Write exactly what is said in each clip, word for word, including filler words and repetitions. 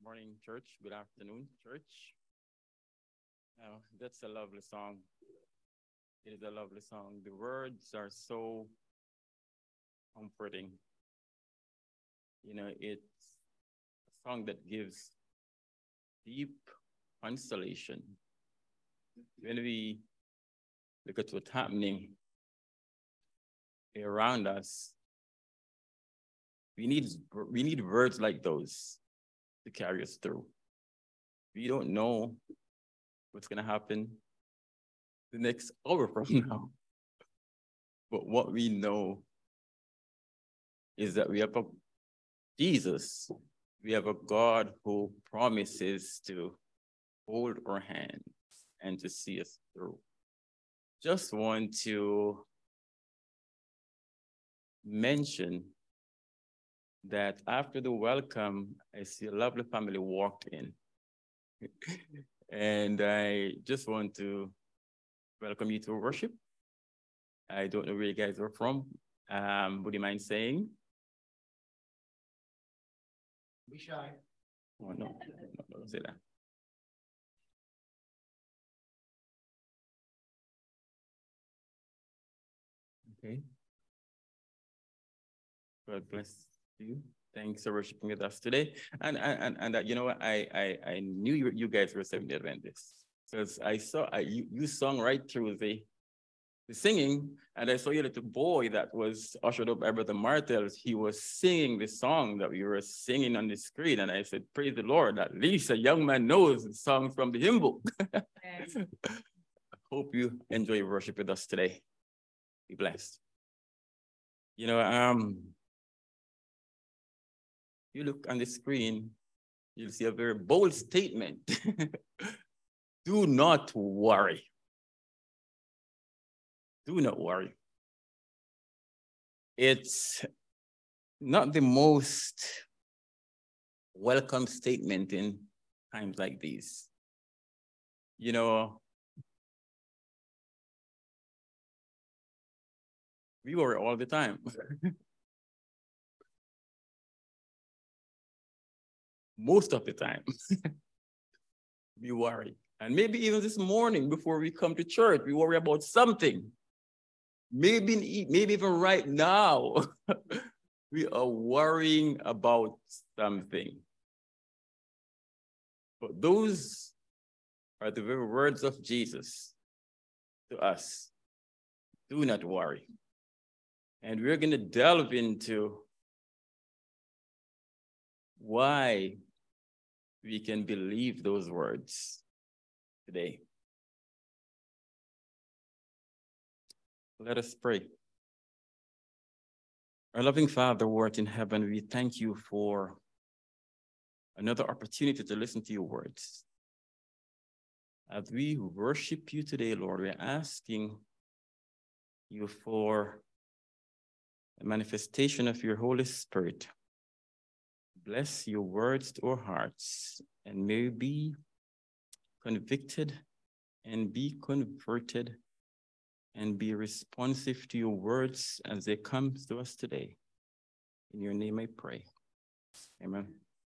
Morning, church. Good afternoon, church. Oh, that's a lovely song. It is a lovely song. The words are so comforting. You know, it's a song that gives deep consolation. When we look at what's happening around us, we need we need words like those to carry us through. We don't know what's gonna happen the next hour from now. But what we know is that we have a Jesus, we have a God who promises to hold our hand and to see us through. Just want to mention that after the welcome, I see a lovely family walked in. And I just want to welcome you to worship. I don't know where you guys are from. Um, would you mind saying? Be shy. Oh, no, no, no, don't say that. Okay. God bless you. Thanks for worshiping with us today. And and and, and you know what? I I I knew you you guys were Seventh-day Adventists because I saw I, you you sung right through the the singing, and I saw your little boy that was ushered up by Brother Martels. He was singing the song that we were singing on the screen, and I said, "Praise the Lord! At least a young man knows the song from the hymn book." Yes. Hope you enjoy worship with us today. Be blessed. You know, um. You look on the screen, you'll see a very bold statement. Do not worry. Do not worry. It's not the most welcome statement in times like these. You know, we worry all the time. Most of the time, we worry. And maybe even this morning before we come to church, we worry about something. Maybe, maybe even right now, we are worrying about something. But those are the very words of Jesus to us. Do not worry. And we're going to delve into why we can believe those words today. Let us pray. Our loving Father, who art in heaven, we thank you for another opportunity to listen to your words. As we worship you today, Lord, we're asking you for a manifestation of your Holy Spirit. Bless your words to our hearts, and may we be convicted and be converted and be responsive to your words as they come to us today. In your name I pray. Amen.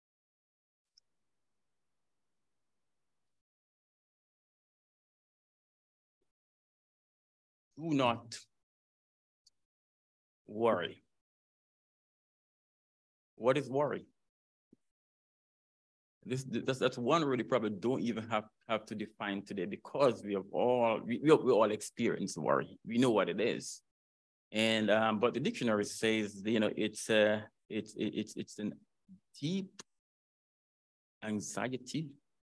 Do not worry. What is worry? This, that's, that's one word you probably don't even have, have to define today, because we have all we, we, we all experience worry. We know what it is. And um, but the dictionary says, you know, it's uh it's it's it's an deep anxiety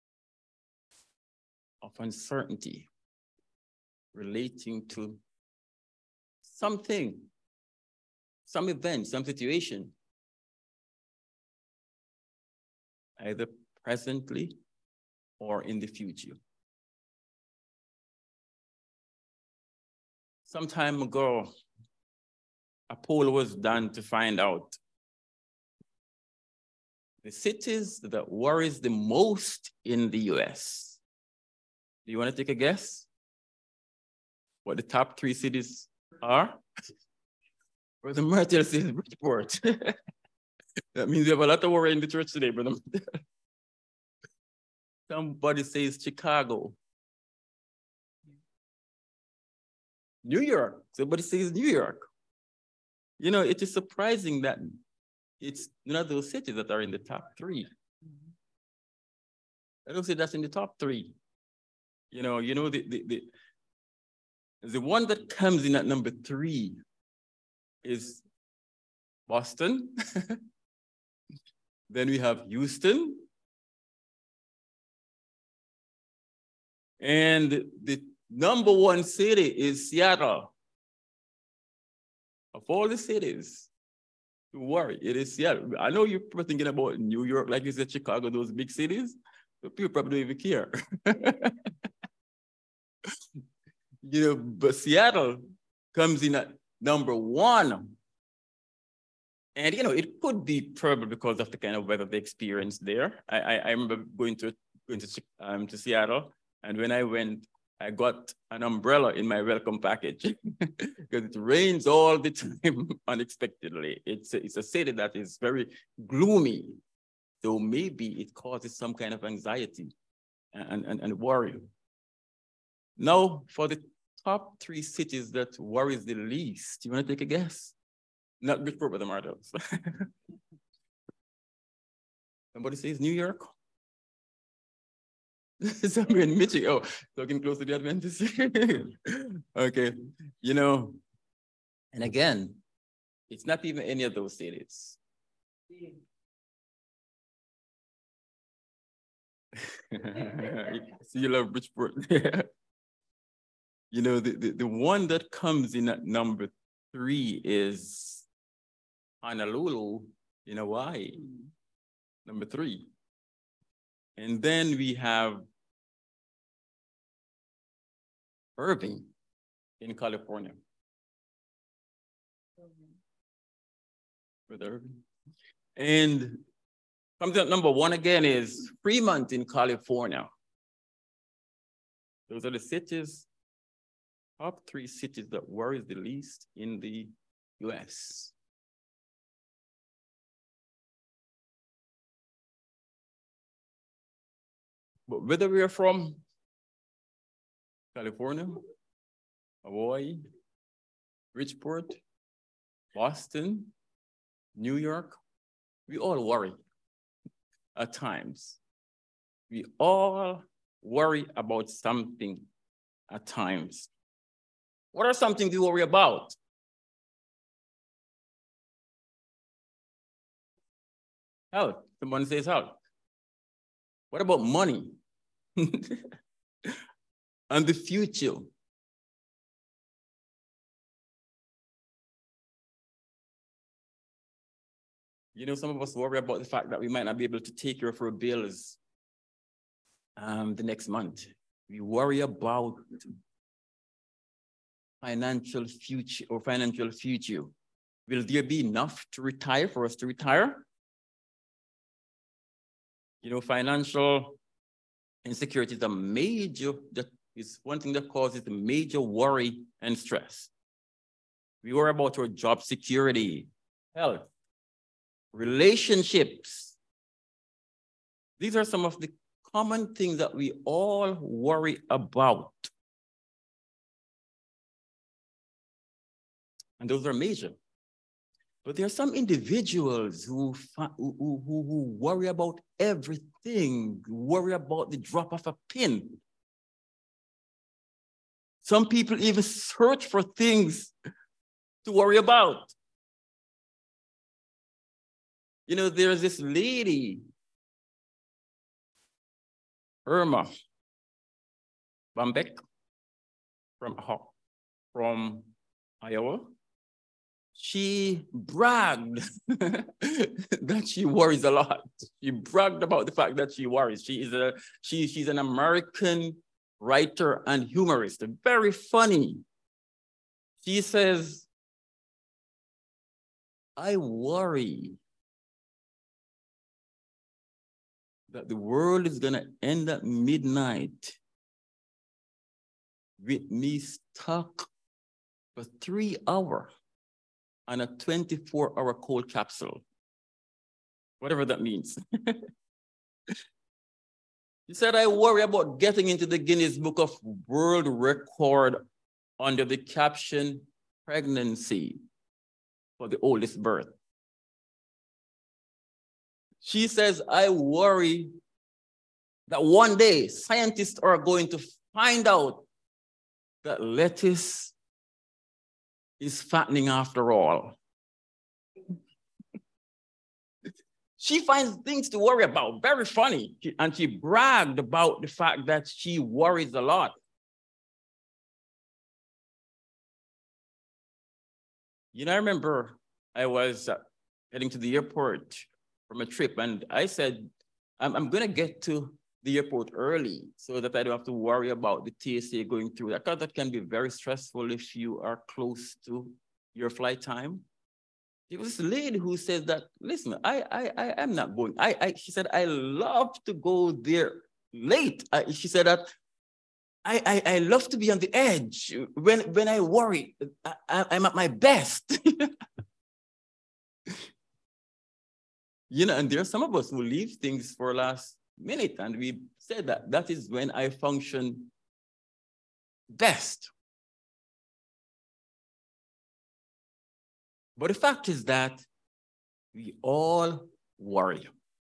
of uncertainty relating to something, some event, some situation, either presently or in the future. Some time ago, a poll was done to find out the cities that worries the most in the U S. Do you want to take a guess what the top three cities are? Brother Martel says Bridgeport. That means we have a lot of worry in the church today, brother. Somebody says Chicago. New York. Somebody says New York. You know, it is surprising that it's none of those cities that are in the top three. I don't say that's in the top three. You know, you know, the, the, the, the one that comes in at number three is Boston. Then we have Houston. And the number one city is Seattle. Of all the cities, don't worry, it is Seattle. I know you're probably thinking about New York, like you said, Chicago, those big cities, but people probably don't even care. You know, but Seattle comes in at number one. And, you know, it could be probably because of the kind of weather they experienced there. I, I, I remember going to, going to, um, to Seattle, and when I went, I got an umbrella in my welcome package because it rains all the time unexpectedly. It's a, it's a city that is very gloomy. So maybe it causes some kind of anxiety and, and, and worry. Now, for the top three cities that worries the least, you want to take a guess? Not Bridgeport, but the Martels. Somebody says New York? Somewhere in Michigan. Oh, talking close to the Adventists. Okay, you know, and again, it's not even any of those cities. So you love Bridgeport. You know, the, the, the one that comes in at number three is Honolulu in Hawaii, number three. And then we have Irving in California. With Irving. And comes at number one again is Fremont in California. Those are the cities, top three cities that worries the least in the U S. But whether we are from California, Hawaii, Bridgeport, Boston, New York, we all worry at times. We all worry about something at times. What are some things you worry about? Health. Someone says health. What about money? And the future? You know, some of us worry about the fact that we might not be able to take care of our bills um, the next month. We worry about financial future or financial future. Will there be enough to retire for us to retire? You know, financial insecurity is a major, that is one thing that causes a major worry and stress. We worry about our job security, health, relationships. These are some of the common things that we all worry about. And those are major. But there are some individuals who, who, who, who worry about everything, worry about the drop of a pin. Some people even search for things to worry about. You know, there's this lady, Irma Bambeck from, from Iowa. She bragged that she worries a lot. She bragged about the fact that she worries. She is a she she's an American writer and humorist, very funny. She says, I worry that the world is gonna end at midnight with me stuck for three hours on a twenty-four hour cold capsule, whatever that means. She said, I worry about getting into the Guinness Book of World Record under the caption, pregnancy for the oldest birth. She says, I worry that one day scientists are going to find out that lettuce is fattening after all. She finds things to worry about, very funny. And she bragged about the fact that she worries a lot. You know, I remember I was uh, heading to the airport from a trip, and I said, I'm, I'm going to get to the airport early so that I don't have to worry about the T S A going through that, because that can be very stressful if you are close to your flight time. There was this lady who said that, listen, I, I, I am not going. I, I, she said, I love to go there late. I, she said that I, I, I love to be on the edge. When, when I worry, I, I'm at my best. You know, and there are some of us who leave things for last minute, and we said that that is when I function best. But the fact is that we all worry.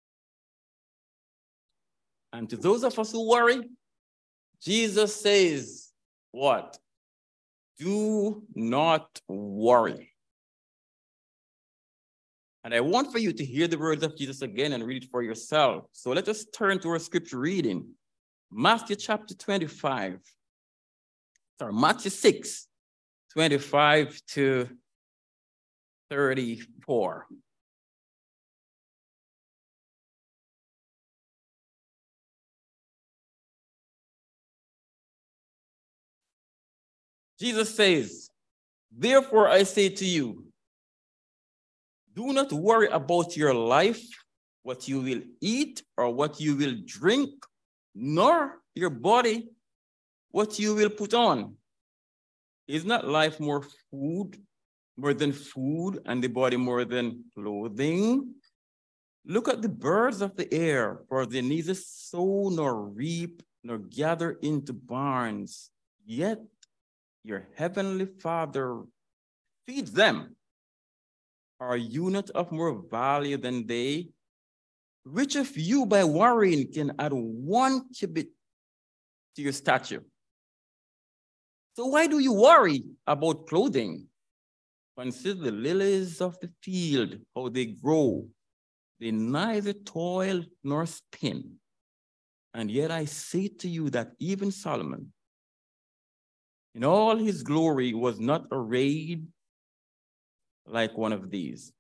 And to those of us who worry, Jesus says, what? Do not worry. And I want for you to hear the words of Jesus again and read it for yourself. So let us turn to our scripture reading. Matthew chapter twenty-five. Sorry, Matthew six, twenty-five to thirty-four. Jesus says, therefore I say to you, do not worry about your life, what you will eat or what you will drink, nor your body, what you will put on. Is not life more food, more than food, and the body more than clothing? Look at the birds of the air, for they neither sow nor reap nor gather into barns, yet your heavenly Father feeds them. Are you not of more value than they? Which of you by worrying can add one cubit to your stature? So why do you worry about clothing? Consider the lilies of the field, how they grow. They neither toil nor spin. And yet I say to you that even Solomon, in all his glory, was not arrayed like one of these.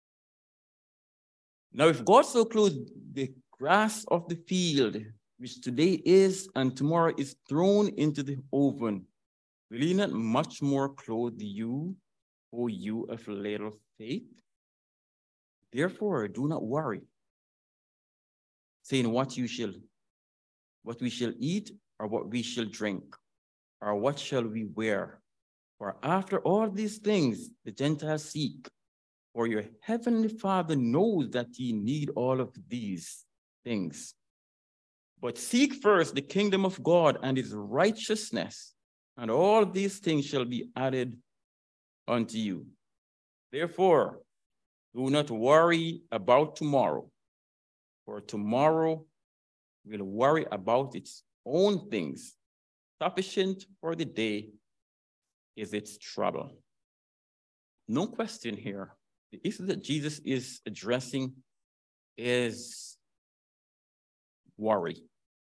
Now, if God so clothed the grass of the field, which today is and tomorrow is thrown into the oven, will he not much more clothe you, O you of little faith? Therefore, do not worry, saying what you shall, what we shall eat, or what we shall drink, or what shall we wear? For after all these things the Gentiles seek, for your heavenly Father knows that ye need all of these things. But seek first the kingdom of God and his righteousness, and all these things shall be added unto you. Therefore, do not worry about tomorrow, for tomorrow will worry about its own things. Sufficient for the day is its trouble. No question here. The issue that Jesus is addressing is worry.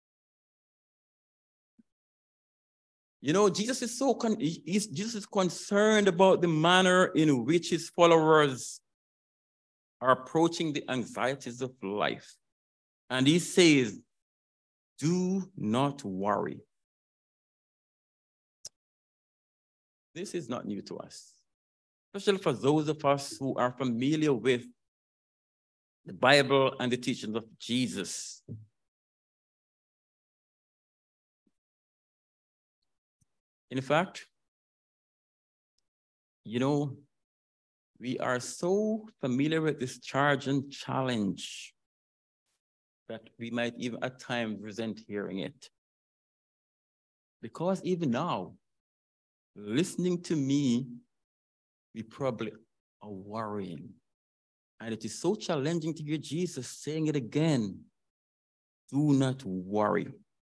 You know, Jesus is so con he's, Jesus is concerned about the manner in which his followers are approaching the anxieties of life. And he says, do not worry. This is not new to us, especially for those of us who are familiar with the Bible and the teachings of Jesus. In fact, you know, we are so familiar with this charge and challenge that we might even at times resent hearing it. Because even now, listening to me, we probably are worrying. And it is so challenging to hear Jesus saying it again. Do not worry.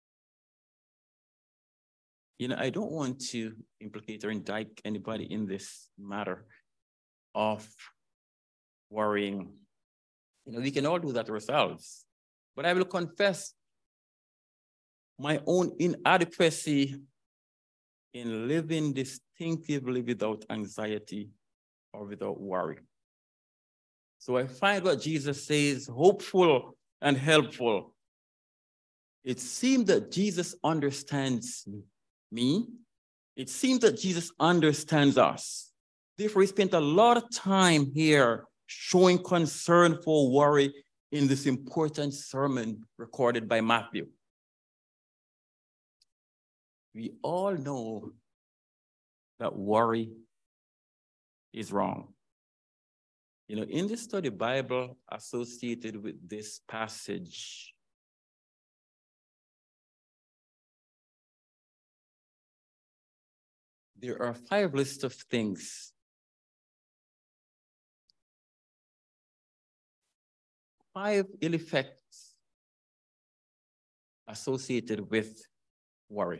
You know, I don't want to implicate or indict anybody in this matter of worrying. You know, we can all do that ourselves. But I will confess my own inadequacy in living distinctively without anxiety or without worry. So I find what Jesus says hopeful and helpful. It seems that Jesus understands me. It seems that Jesus understands us. Therefore, he spent a lot of time here showing concern for worry in this important sermon recorded by Matthew. We all know that worry is wrong. You know, in the study Bible associated with this passage, there are five lists of things. Five ill effects associated with worry.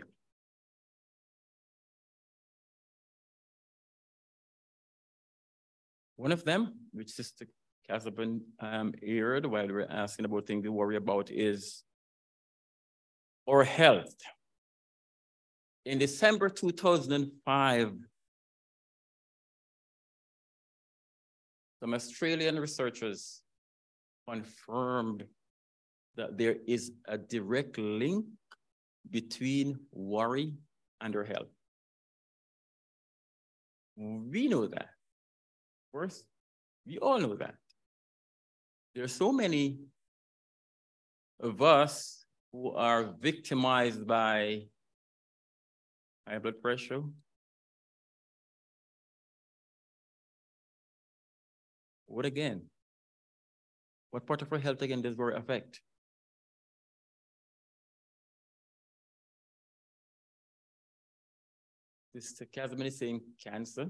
One of them, which Sister Casabin um, aired while we were asking about things to worry about, is our health. In December two thousand five, some Australian researchers confirmed that there is a direct link between worry and our health. We know that. Of course, we all know that. There are so many of us who are victimized by high blood pressure, what again? What part of our health again does worry affect? Mister Casabin is saying cancer,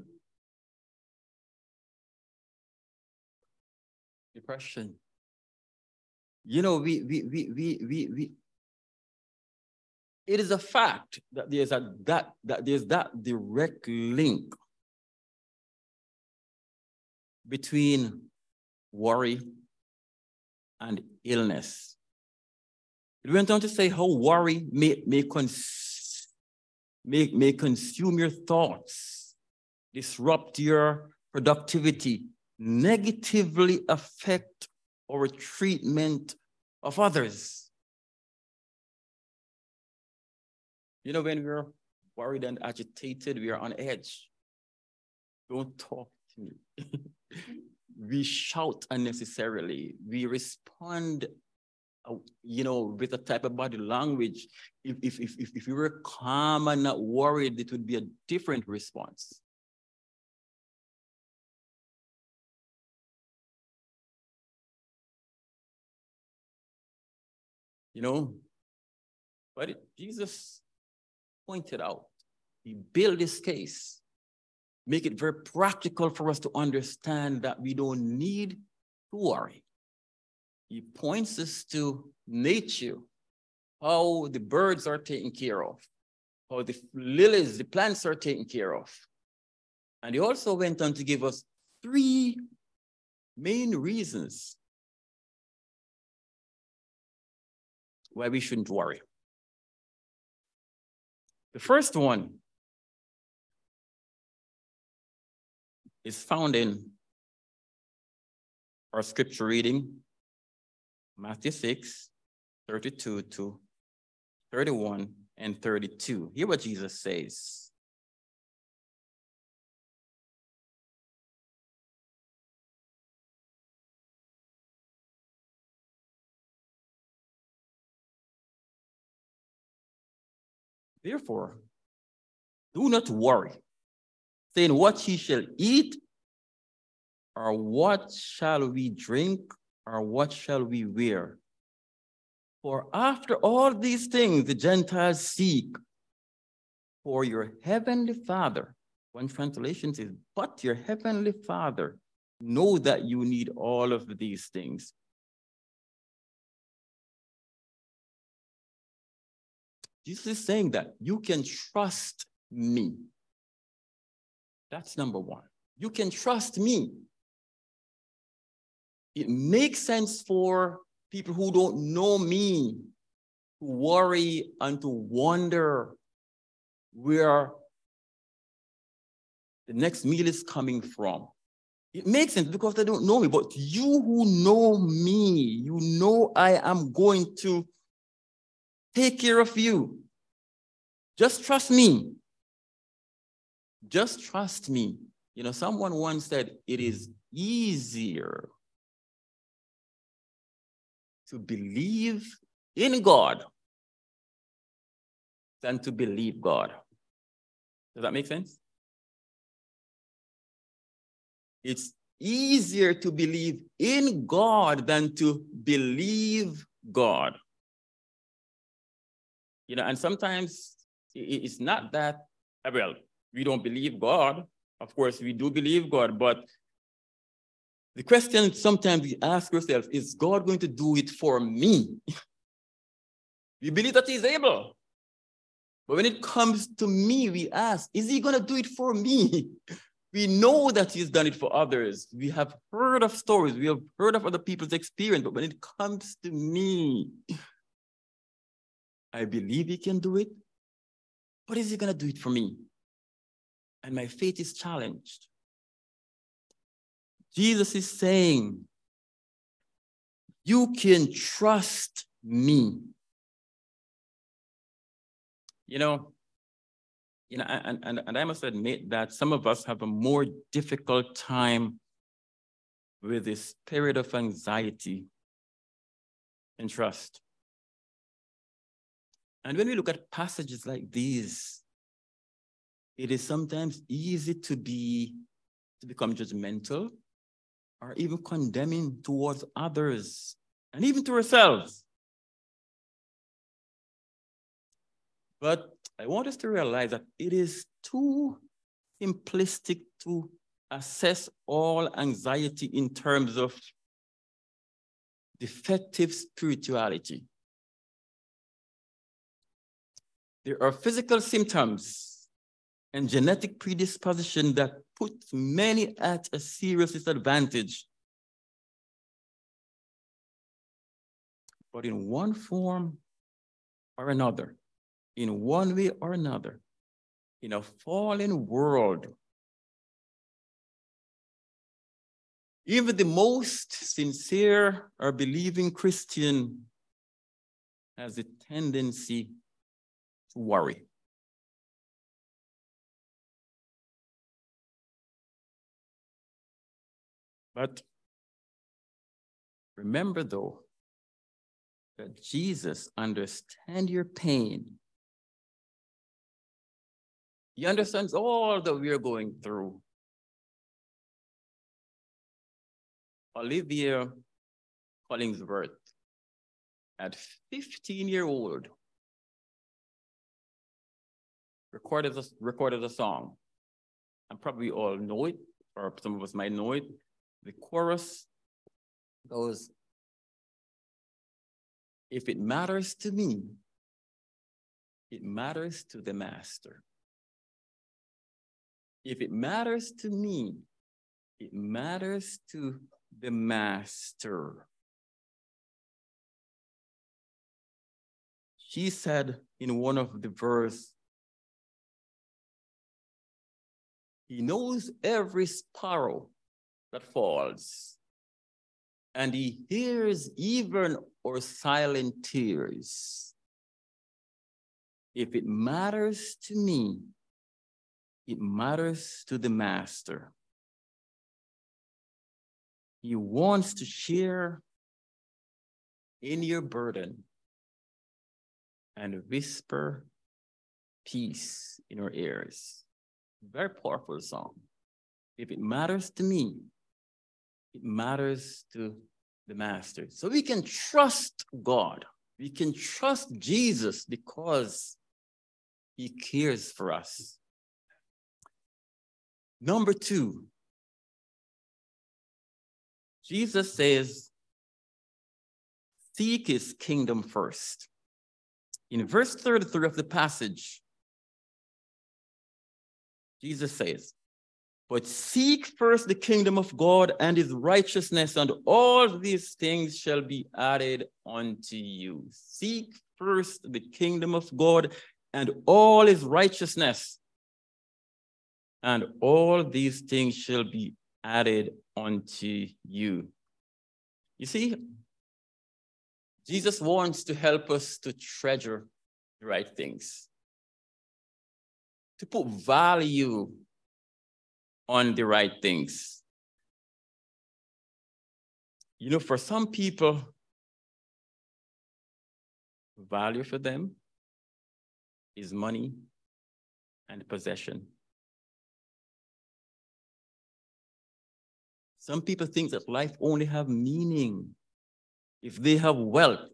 depression. You know, we, we, we, we, we, we, it is a fact that there's a, that, that there's that direct link between worry and illness. It went on to say how worry may, may, cons may, may consume your thoughts, disrupt your productivity, negatively affect our treatment of others. You know, when we're worried and agitated, we are on edge. Don't talk to me. We shout unnecessarily. We respond, uh, you know, with a type of body language. If, if, if, if, if we were calm and not worried, it would be a different response. You know, but it, Jesus pointed out, he built this case, make it very practical for us to understand that we don't need to worry. He points us to nature, how the birds are taken care of, how the lilies, the plants are taken care of. And he also went on to give us three main reasons why we shouldn't worry. The first one is found in our scripture reading, Matthew six, thirty-two to thirty-one and thirty-two. Hear what Jesus says. Therefore, do not worry, saying what ye shall eat, or what shall we drink, or what shall we wear? For after all these things the Gentiles seek, for your heavenly Father, one translation says, but your heavenly Father know that you need all of these things. Jesus is saying that you can trust me. That's number one. You can trust me. It makes sense for people who don't know me to worry and to wonder where the next meal is coming from. It makes sense because they don't know me, but you who know me, you know I am going to take care of you. Just trust me. Just trust me. You know, someone once said, it is easier to believe in God than to believe God. Does that make sense? It's easier to believe in God than to believe God. You know, and sometimes it's not that, well, we don't believe God. Of course, we do believe God, but the question sometimes we ask ourselves, is God going to do it for me? We believe that he's able. But when it comes to me, we ask, is he going to do it for me? We know that he's done it for others. We have heard of stories. We have heard of other people's experience. But when it comes to me, I believe he can do it. But is he going to do it for me? And my faith is challenged. Jesus is saying, you can trust me. You know, you know, and, and, and I must admit that some of us have a more difficult time with this spirit of anxiety and trust. And when we look at passages like these, it is sometimes easy to be, to become judgmental or even condemning towards others and even to ourselves. But I want us to realize that it is too simplistic to assess all anxiety in terms of defective spirituality. There are physical symptoms and genetic predisposition that put many at a serious disadvantage. But in one form or another, in one way or another, in a fallen world, even the most sincere or believing Christian has a tendency to worry. But remember, though, that Jesus understands your pain. He understands all that we are going through. Olivia Collingsworth, at fifteen years old, recorded a, recorded a song. And probably all know it, or some of us might know it. The chorus goes, if it matters to me, it matters to the master. If it matters to me, it matters to the master. She said in one of the verses, he knows every sparrow that falls, and he hears even our silent tears. If it matters to me, it matters to the master. He wants to share in your burden and whisper peace in our ears. Very powerful song. If it matters to me, it matters to the master. So we can trust God. We can trust Jesus because he cares for us. Number two, Jesus says, seek his kingdom first. In verse thirty-three of the passage, Jesus says, but seek first the kingdom of God and his righteousness, and all these things shall be added unto you. Seek first the kingdom of God and all his righteousness, and all these things shall be added unto you. You see, Jesus wants to help us to treasure the right things, to put value on the right things. You know, for some people, value for them is money and possession. Some people think that life only have meaning if they have wealth.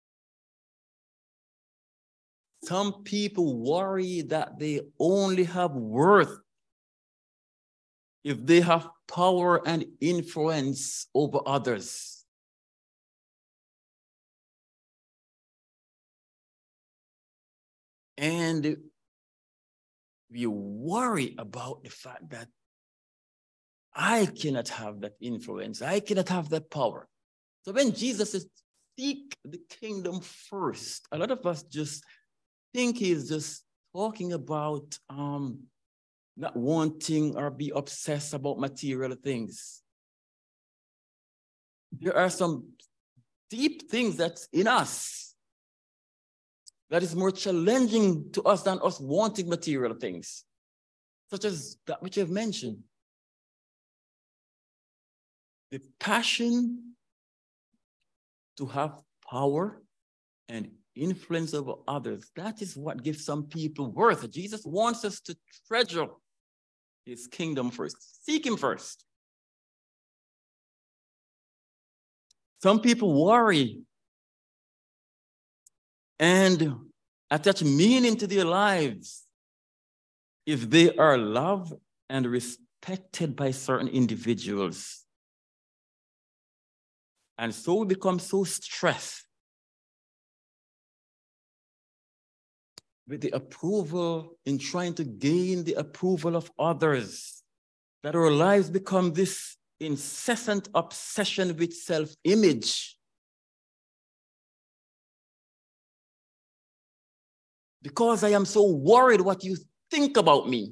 Some people worry that they only have worth if they have power and influence over others. And we worry about the fact that I cannot have that influence. I cannot have that power. So when Jesus says, seek the kingdom first, a lot of us just think he's just talking about um, not wanting or be obsessed about material things. There are some deep things that's in us that is more challenging to us than us wanting material things, such as that which I've mentioned. The passion to have power and influence over others, that is what gives some people worth. Jesus wants us to treasure his kingdom first. Seek him first. Some people worry and attach meaning to their lives if they are loved and respected by certain individuals. And so we become so stressed with the approval, in trying to gain the approval of others, that our lives become this incessant obsession with self-image. Because I am so worried what you think about me.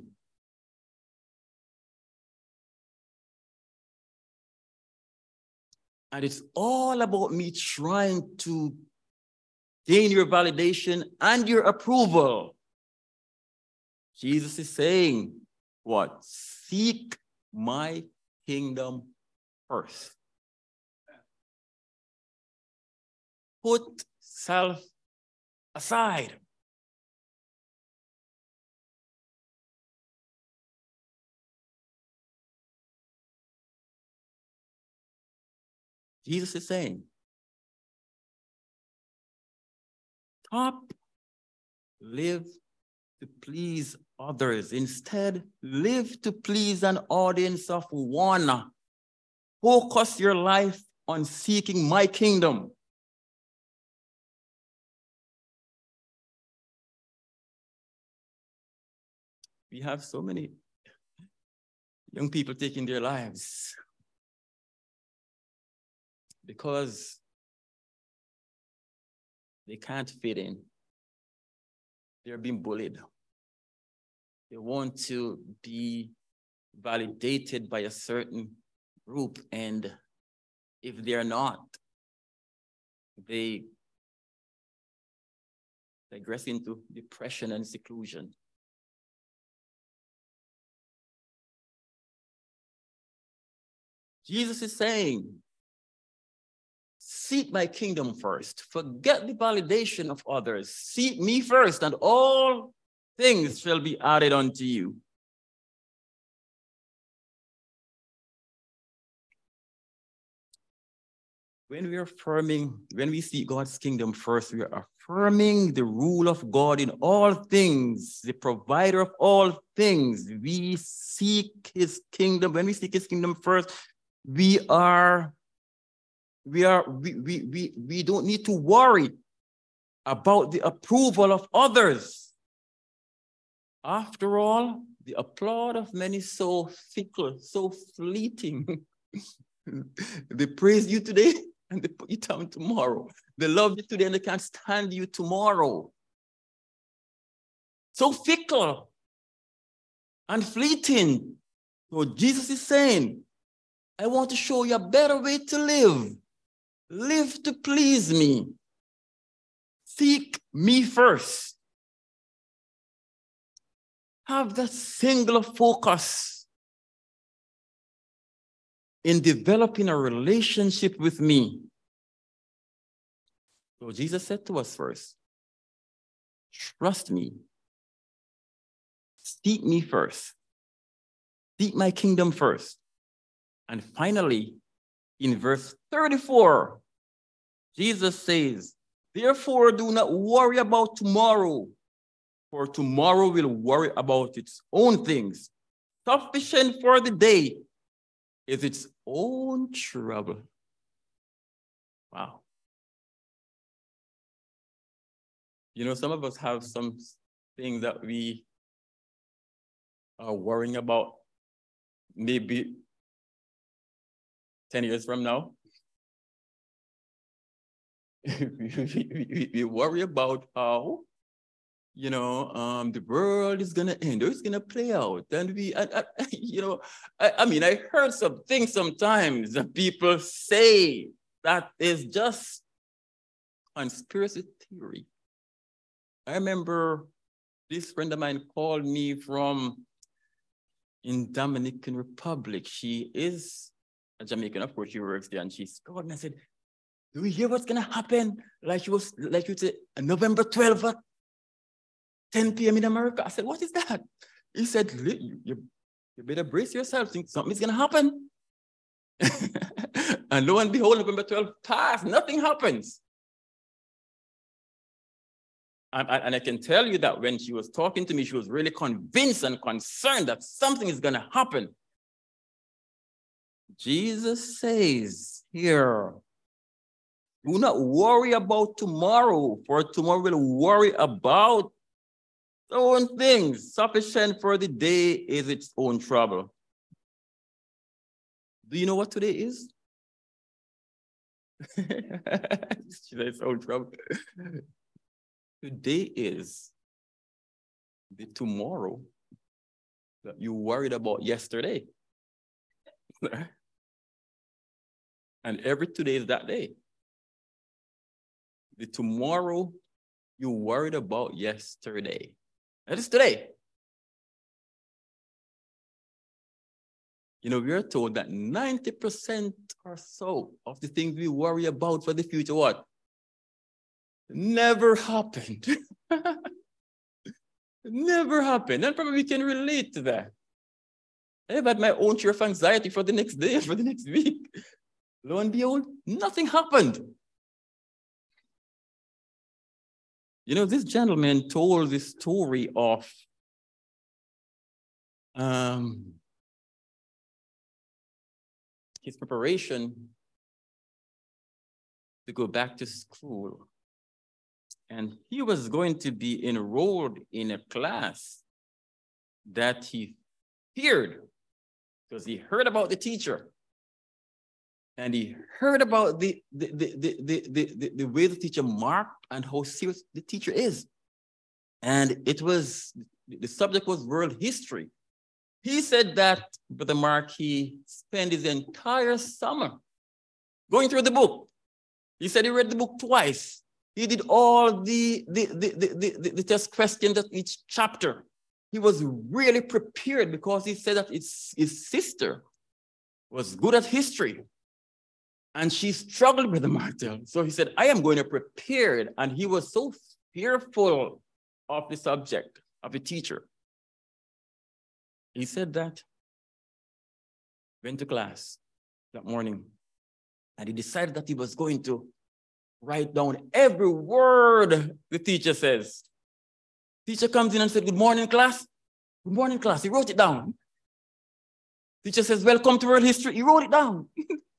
And it's all about me trying to gain your validation and your approval. Jesus is saying, what? Seek my kingdom first. Put self aside. Jesus is saying, stop, live to please others. Instead, live to please an audience of one. Focus your life on seeking my kingdom. We have so many young people taking their lives because they can't fit in. They're being bullied. They want to be validated by a certain group, and if they're not, they digress into depression and seclusion. Jesus is saying, seek my kingdom first. Forget the validation of others. Seek me first, and all things shall be added unto you. when we are affirming, when we seek God's kingdom first, we are affirming the rule of God in all things, the provider of all things. We seek his kingdom. When we seek his kingdom first, we are, we are, we, we, we, we don't need to worry about the approval of others. After all, the applause of many is so fickle, so fleeting. They praise you today and they put you down tomorrow. They love you today and they can't stand you tomorrow. So fickle and fleeting. So Jesus is saying, I want to show you a better way to live. Live to please me. Seek me first. Have that singular focus in developing a relationship with me. So Jesus said to us first, trust me. Seek me first. Seek my kingdom first. And finally, in verse thirty-four, Jesus says, therefore do not worry about tomorrow, for tomorrow will worry about its own things. Sufficient for the day is its own trouble. Wow. You know, some of us have some things that we are worrying about maybe ten years from now. we, we, we worry about how, you know, um, the world is going to end, or it's going to play out. And we, I, I, you know, I, I mean, I heard some things sometimes that people say that is just conspiracy theory. I remember this friend of mine called me from in Dominican Republic. She is a Jamaican, of course, she works there, and she called me and said, do we hear what's going to happen? Like she was, like you said, November twelfth at ten p m in America. I said, what is that? He said, you, you, you better brace yourself. Think something's going to happen. And lo and behold, November twelfth passed. Nothing happens. And, and I can tell you that when she was talking to me, she was really convinced and concerned that something is going to happen. Jesus says here, do not worry about tomorrow, for tomorrow will worry about its own things. Sufficient for the day is its own trouble. Do you know what today is? Its own trouble. Today is the tomorrow that you worried about yesterday. And every today is that day. The tomorrow you worried about yesterday. That is today. You know, we are told that ninety percent or so of the things we worry about for the future, what? Never happened. Never happened. And probably we can relate to that. I've had my own share of anxiety for the next day, for the next week. Lo and behold, nothing happened. You know, this gentleman told this story of um, his preparation to go back to school. And he was going to be enrolled in a class that he feared because he heard about the teacher. And he heard about the, the, the, the, the, the, the way the teacher marked and how serious the teacher is. And it was, the subject was world history. He said that, Brother Mark, he spent his entire summer going through the book. He said he read the book twice. He did all the, the, the, the, the, the test questions at each chapter. He was really prepared because he said that his, his sister was good at history. And she struggled with the matter. So he said, I am going to prepare it. And he was so fearful of the subject, of the teacher. He said that, went to class that morning. And he decided that he was going to write down every word the teacher says. Teacher comes in and said, good morning, class. Good morning, class. He wrote it down. Teacher says, welcome to world history. He wrote it down.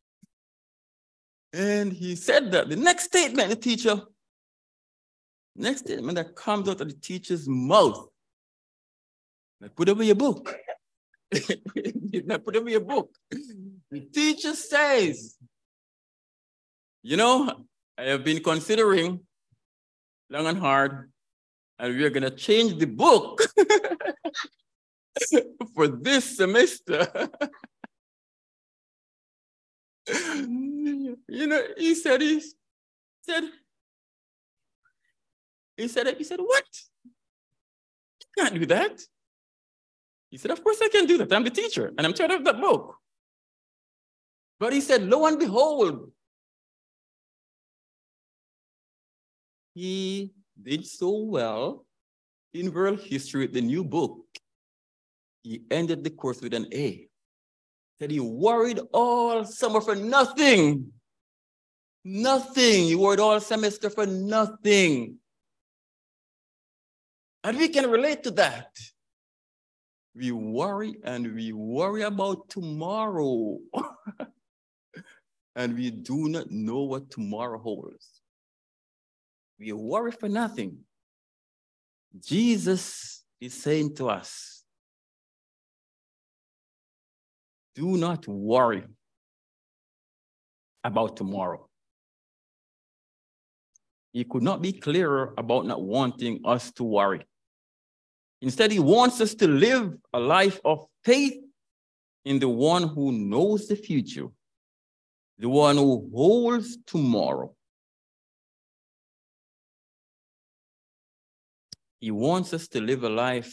And he said that the next statement, the teacher, next statement that comes out of the teacher's mouth, now put away your book. Now put away your book. The teacher says, you know, I have been considering long and hard, and we are going to change the book for this semester. You know, he said, he said, he said, he said, what? You can't do that. He said, of course I can do that. I'm the teacher, and I'm tired of that book. But he said, lo and behold, he did so well in world history with the new book. He ended the course with an A. Said he worried all summer for nothing. Nothing. He worried all semester for nothing. And we can relate to that. We worry and we worry about tomorrow. And we do not know what tomorrow holds. We worry for nothing. Jesus is saying to us, do not worry about tomorrow. He could not be clearer about not wanting us to worry. Instead, he wants us to live a life of faith in the one who knows the future, the one who holds tomorrow. He wants us to live a life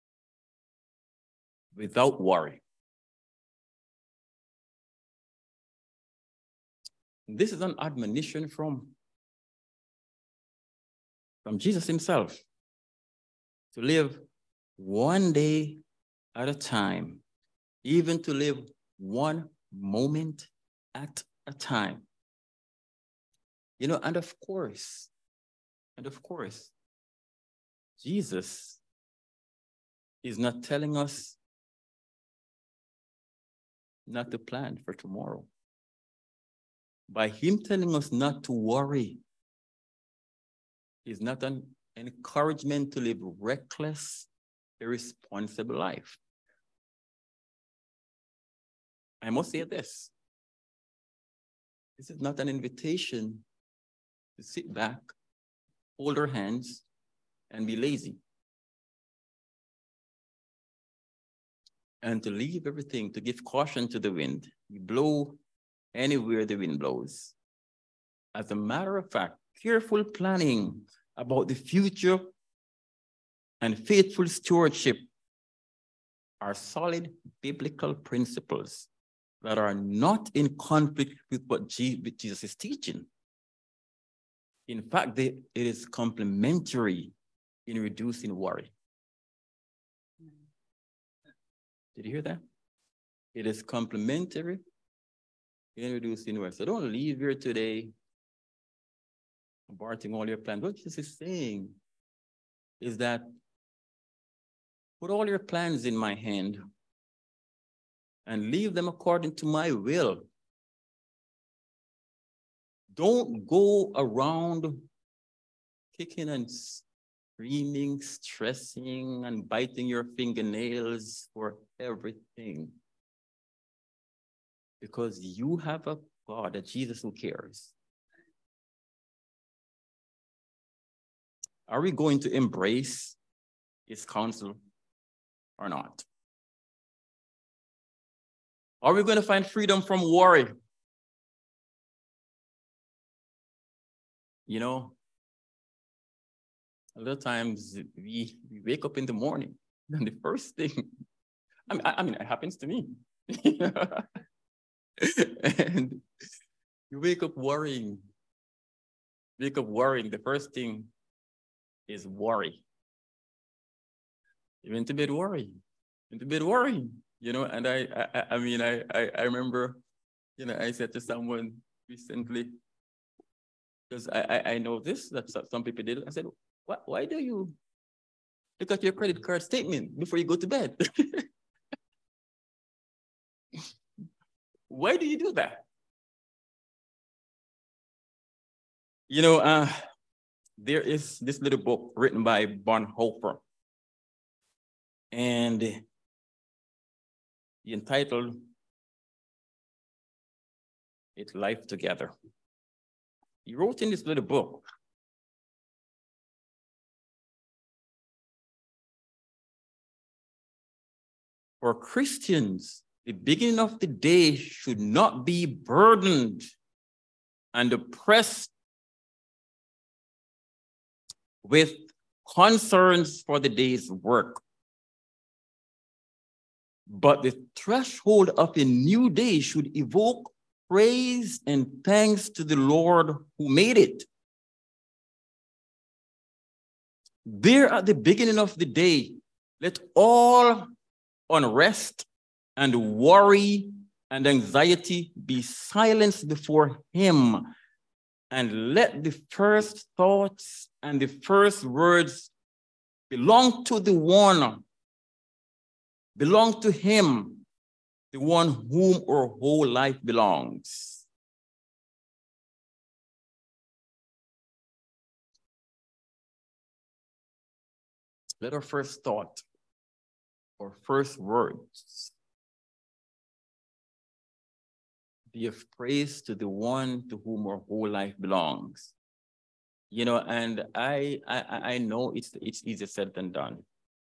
without worry. This is an admonition from, from Jesus himself, to live one day at a time, even to live one moment at a time. You know, and of course, and of course, Jesus is not telling us not to plan for tomorrow. By him telling us not to worry is not an encouragement to live reckless, irresponsible life. I must say this. This is not an invitation to sit back, hold our hands, and be lazy. And to leave everything, to give caution to the wind. You blow anywhere the wind blows. As a matter of fact, careful planning about the future and faithful stewardship are solid biblical principles that are not in conflict with what Jesus is teaching. In fact, they, it is complementary in reducing worry. Did you hear that? It is complementary in reducing worry. So don't leave here today aborting all your plans. What Jesus is saying is that put all your plans in my hand and leave them according to my will. Don't go around kicking and screaming, stressing, and biting your fingernails for everything. Because you have a God, a Jesus who cares. Are we going to embrace his counsel or not? Are we going to find freedom from worry? You know, a lot of times we, we wake up in the morning and the first thing, I mean, I, I mean it happens to me. And you wake up worrying. Wake up worrying. The first thing is worry. You went to bed worrying. Went to bed worrying. You know, and I, I, I mean, I, I, I remember, you know, I said to someone, recently, because I, I, I know this, that some people did. I said, why, why do you look at your credit card statement before you go to bed? Why do you do that? You know, uh, there is this little book written by Bonhoeffer, and the entitled It's Life Together. He wrote in this little book, for Christians, the beginning of the day should not be burdened and oppressed with concerns for the day's work. But the threshold of a new day should evoke praise and thanks to the Lord who made it. There at the beginning of the day, let all unrest and worry and anxiety be silenced before him, and let the first thoughts and the first words belong to the one, belong to him, the one whom our whole life belongs. Let our first thought, our first words, be of praise to the one to whom our whole life belongs. You know, and I, I, I know it's, it's easier said than done.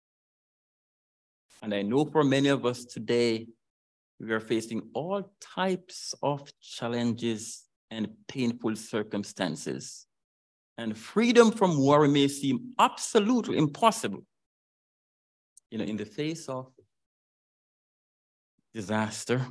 And I know for many of us today, we are facing all types of challenges and painful circumstances. And freedom from worry may seem absolutely impossible. You know, in the face of disaster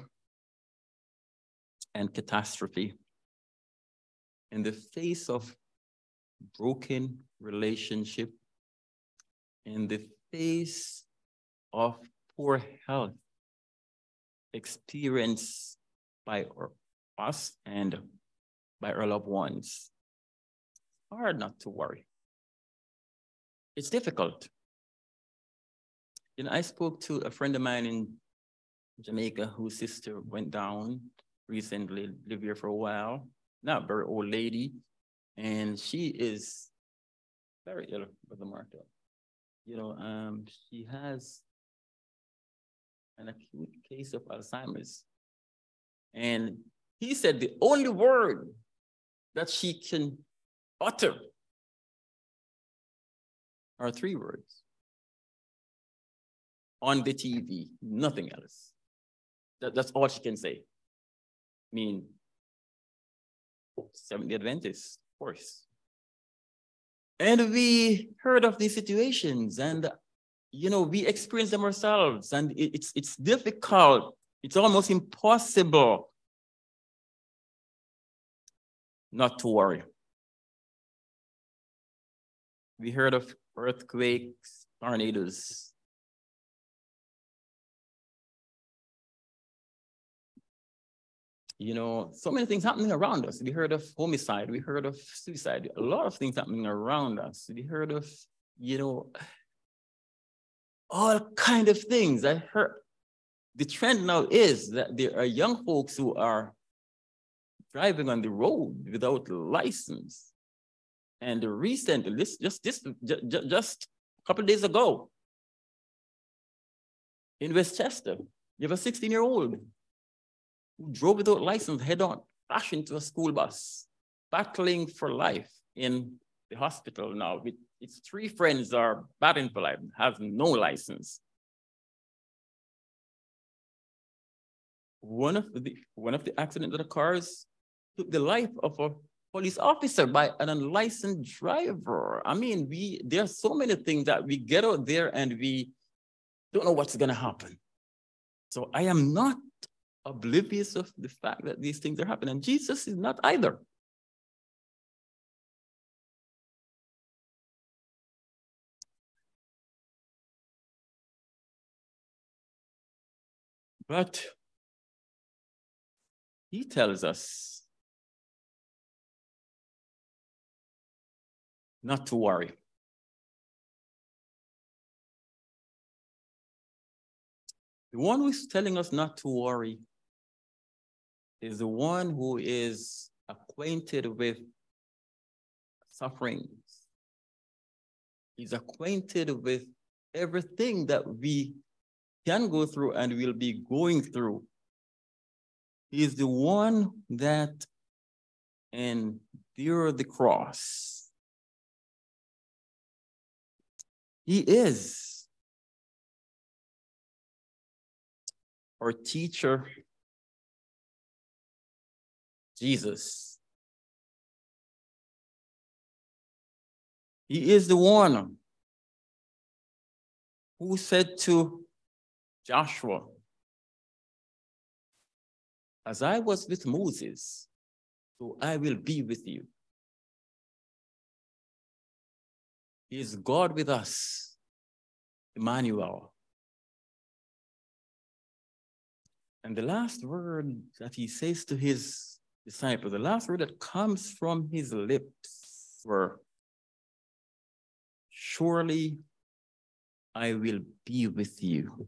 and catastrophe, in the face of broken relationship, in the face of poor health experienced by our, us and by our loved ones, it's hard not to worry. It's difficult. You know, I spoke to a friend of mine in Jamaica whose sister went down recently, lived here for a while, not a very old lady, and she is very ill, Brother Martha. You know, um, she has an acute case of Alzheimer's. And he said the only word that she can utter are three words. On the T V, nothing else. That, that's all she can say. I mean, Seventh-day Adventists, of course. And we heard of these situations, and you know, we experience them ourselves, and it, it's it's difficult. It's almost impossible not to worry. We heard of earthquakes, tornadoes. You know, so many things happening around us. We heard of homicide. We heard of suicide. A lot of things happening around us. We heard of, you know, all kind of things. I heard the trend now is that there are young folks who are driving on the road without license. And recently, this just this just, just a couple of days ago, in Westchester, you have a sixteen-year-old who drove without license head on, crashed into a school bus, battling for life in the hospital now. With its three friends are battling for life, has no license. One of the one of the accidents of the cars took the life of a police officer by an unlicensed driver. I mean, we there are so many things that we get out there and we don't know what's gonna happen. So I am not oblivious of the fact that these things are happening. And Jesus is not either. But he tells us not to worry. The one who is telling us not to worry is the one who is acquainted with sufferings. He's acquainted with everything that we can go through and will be going through. He is the one that endured the cross. He is our teacher, Jesus. He is the one who said to Joshua, as I was with Moses, so I will be with you. He is God with us, Emmanuel. And the last word that he says to his disciple, the last word that comes from his lips were, surely I will be with you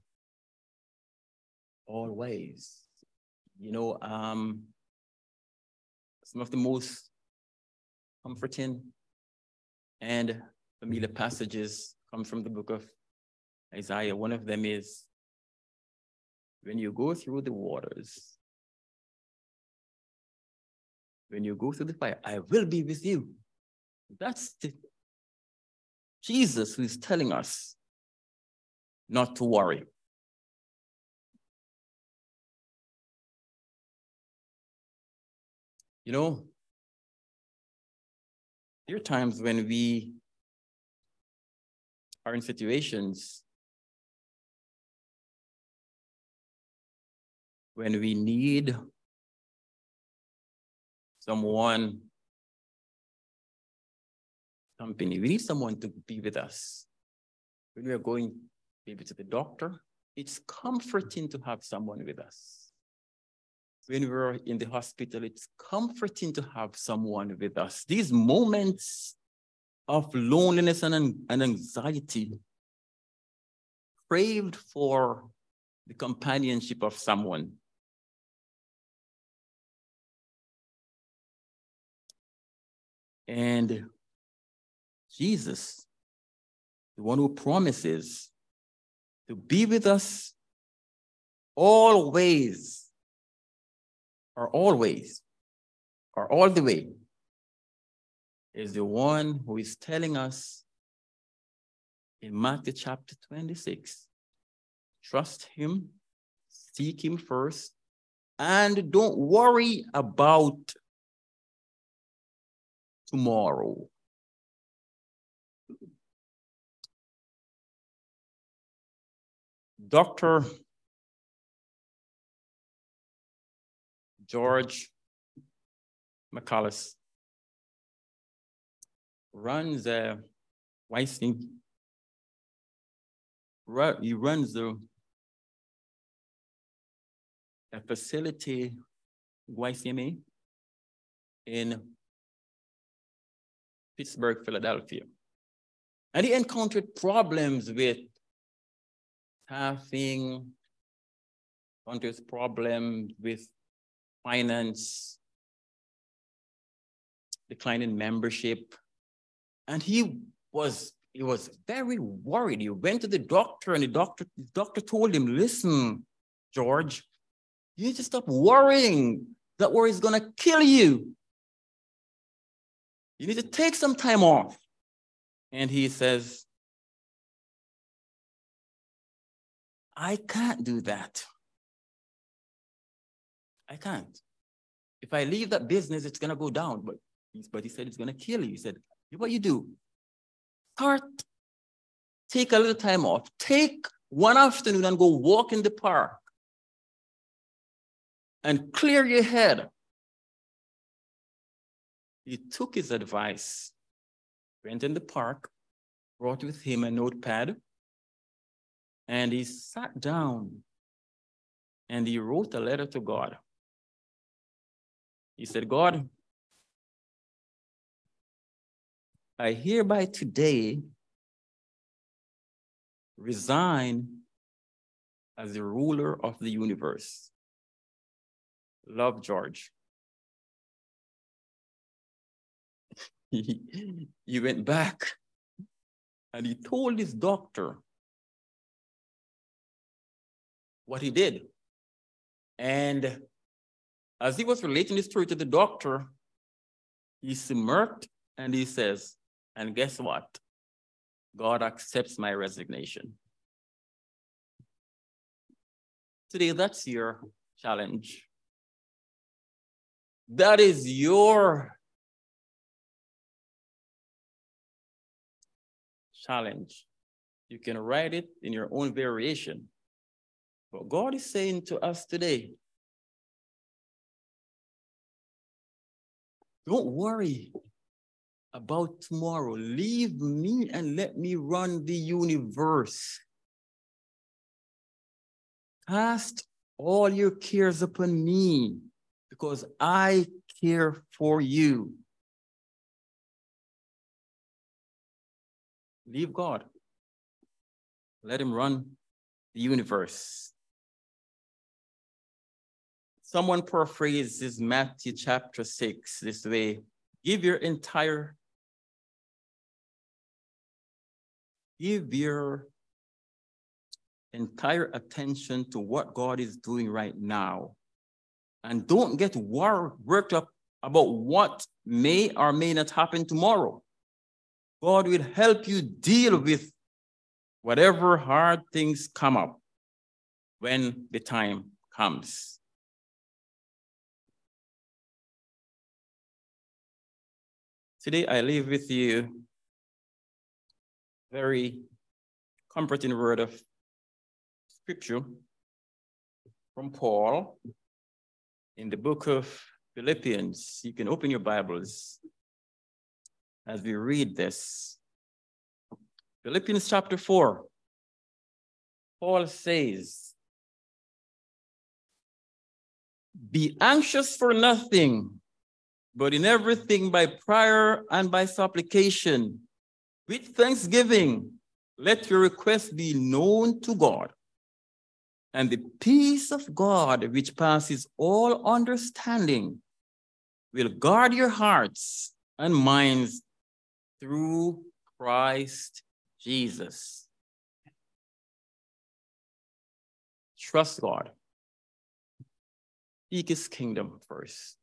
always. You know, um, some of the most comforting and familiar passages come from the book of Isaiah. One of them is, when you go through the waters, when you go through the fire, I will be with you. That's the Jesus who is telling us not to worry. You know, there are times when we are in situations when we need someone, company, we need someone to be with us. When we are going maybe to the doctor, it's comforting to have someone with us. When we're in the hospital, it's comforting to have someone with us. These moments of loneliness and, and anxiety craved for the companionship of someone. And Jesus, the one who promises to be with us always, or always, or all the way, is the one who is telling us in Matthew chapter twenty-six, trust him, seek him first, and don't worry about tomorrow. Doctor George McCullough runs a Y C M A. He runs the, a facility, Y C M A, in Pittsburgh, Philadelphia. And he encountered problems with staffing, encountered problems with finance, declining membership. And he was, he was very worried. He went to the doctor, and the doctor, the doctor told him, listen, George, you need to stop worrying. That worry is gonna kill you. You need to take some time off. And he says, I can't do that. I can't. If I leave that business, it's gonna go down. But, but he said it's gonna kill you. He said, what you do? Start, take a little time off. Take one afternoon and go walk in the park and clear your head. He took his advice, went in the park, brought with him a notepad, and he sat down and he wrote a letter to God. He said, God, I hereby today resign as the ruler of the universe. Love, George. He, he went back and he told his doctor what he did. And as he was relating this story to the doctor, he smirked and he says, and guess what? God accepts my resignation. Today, that's your challenge. That is your challenge. You can write it in your own variation. But God is saying to us today, don't worry about tomorrow. Leave me and let me run the universe. Cast all your cares upon me because I care for you. Leave God. Let him run the universe. Someone paraphrases Matthew chapter six this way: give your entire, give your entire attention to what God is doing right now. And don't get wor- worked up about what may or may not happen tomorrow. God will help you deal with whatever hard things come up when the time comes. Today, I leave with you a very comforting word of scripture from Paul in the book of Philippians. You can open your Bibles as we read this. Philippians chapter four. Paul says, be anxious for nothing, but in everything by prayer and by supplication, with thanksgiving, let your requests be known to God. And the peace of God, which passes all understanding, will guard your hearts and minds through Christ Jesus. Trust God. Seek his kingdom first.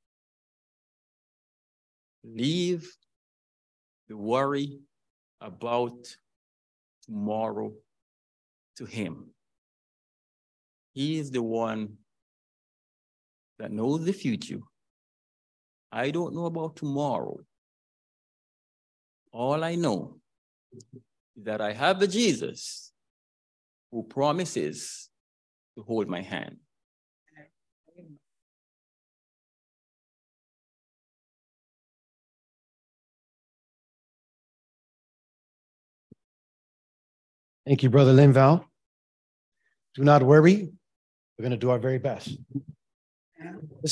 Leave the worry about tomorrow to him. He is the one that knows the future. I don't know about tomorrow. All I know is that I have the Jesus who promises to hold my hand. Thank you, Brother Linval. Do not worry. We're going to do our very best.